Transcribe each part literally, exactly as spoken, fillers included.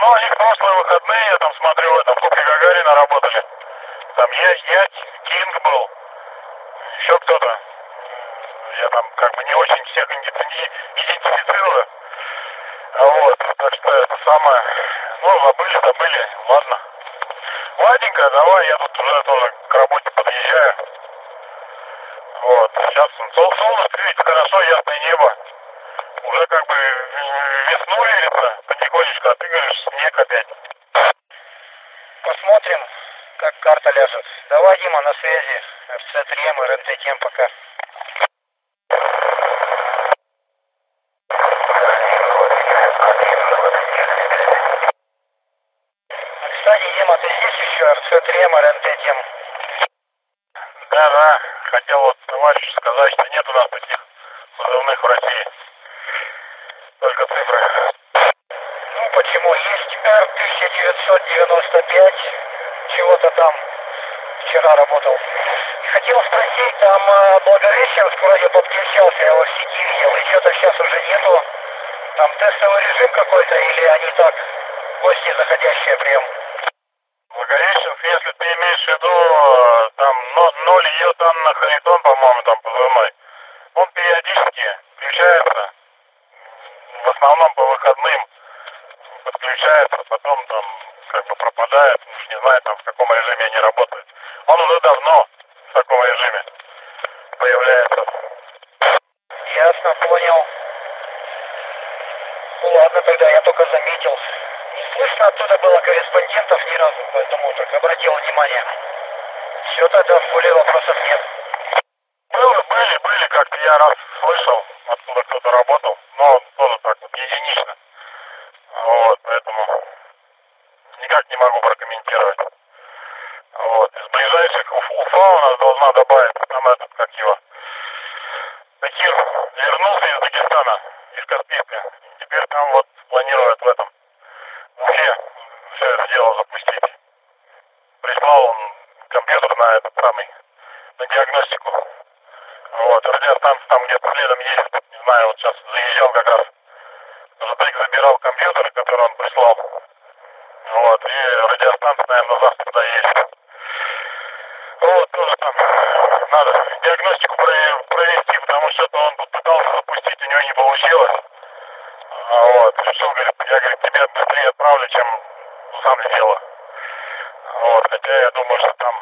ну они в прошлые выходные, я там смотрю, это в Кубке Гагарина работали. Там я, я, Кинг был, еще кто-то. Я там как бы не очень всех идентифицирую. А вот, так что это самое. Ну, забыли, забыли, ладно. Ладненько, давай, я тут уже тоже к работе подъезжаю. Вот, сейчас сол солнышко, видите, хорошо, ясное небо. Уже как бы весну верится, потихонечку, а ты говоришь, снег опять. Посмотрим, как карта ляжет. Давай, Дима, на связи. эф цэ три эм, эр эн тэ тем пока. Кстати, Дима, ты здесь еще? эф цэ три эм, эр эн тэ тем. Да, да, хотел вот товарищу сказать, что нет у нас таких позывных в России. Только цифры. Ну почему? Есть эр тысяча девятьсот девяносто пять, чего-то там вчера работал. Хотел спросить, там э, Благовещенск вроде подключался, я его в сети видел, и что-то сейчас уже нету. Там тестовый режим какой-то, или они так, гости заходящие прием? Благовещенск, если ты имеешь в виду, там ноль йотан на Харитон, по-моему, там позывной, он периодически включается, в основном по выходным подключается, потом там как бы пропадает, уж не знаю там в каком режиме они работают. Он уже давно в таком режиме появляется. Ясно, понял. Ну ладно, тогда я только заметил. Не слышно оттуда было корреспондентов ни разу, поэтому так обратил внимание. Все, тогда более вопросов нет. Было, были, были, как-то я раз слышал, оттуда кто-то работал, но тоже так вот единично. Вот, поэтому никак не могу прокомментировать. Вот, из ближайших Уф, Уфа у нас должна добавиться, там этот, как его, Такир вернулся из Дагестана, из Каспийска. Теперь там вот планируют в этом, в Уфе все это дело запустить. Прислал он компьютер на этот самый, на диагностику. Вот, радиостанция там где-то следом есть, не знаю, вот сейчас заезжал как раз. Ждык забирал компьютер, который он прислал. Вот, и радиостанция, наверное, завтра доедет. Вот, тоже там надо диагностику провести, потому что он тут пытался запустить, у него не получилось. А вот, решил, говорит, я, говорит, тебе быстрее отправлю, чем сам сделаю. Вот, хотя я думаю, что там,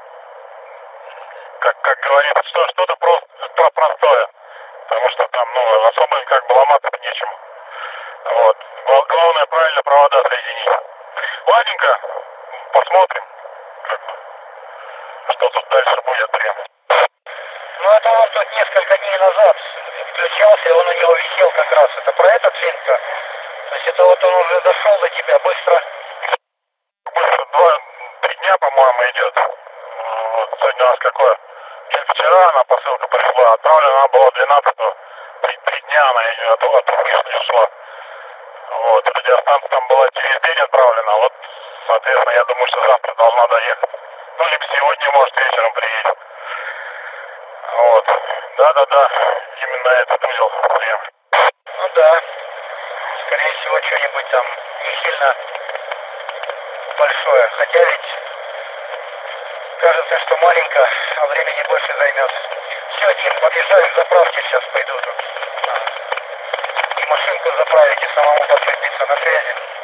как, как говорится, что, что-то просто, про простое. Потому что там, ну, особо как бы ломаться нечем. Вот. Главное правильно провода соединить. Ладненько, посмотрим, как, что тут дальше будет. Ну это он тут несколько дней назад включался, и он у него висел как раз. Это про этот фильм-то? То есть это вот он уже дошел до тебя быстро? Быстро, два, три дня, по-моему, идет. Вот, сегодня у нас какое? Вчера она посылка пришла, отправлена она была двенадцатого. Три, три дня она от, от руки шла. Вот, радиостанция там была через день отправлена, вот, соответственно, я думаю, что завтра должна доехать. Ну, либо сегодня, может, вечером приедет. Вот, да-да-да, именно этот узел прием. Ну да, скорее всего, что-нибудь там не сильно большое, хотя ведь кажется, что маленько, а времени больше займет. Все, Дим, побежали к заправке, сейчас пойду тут. И машинку заправить, и самому подцепиться, на связи.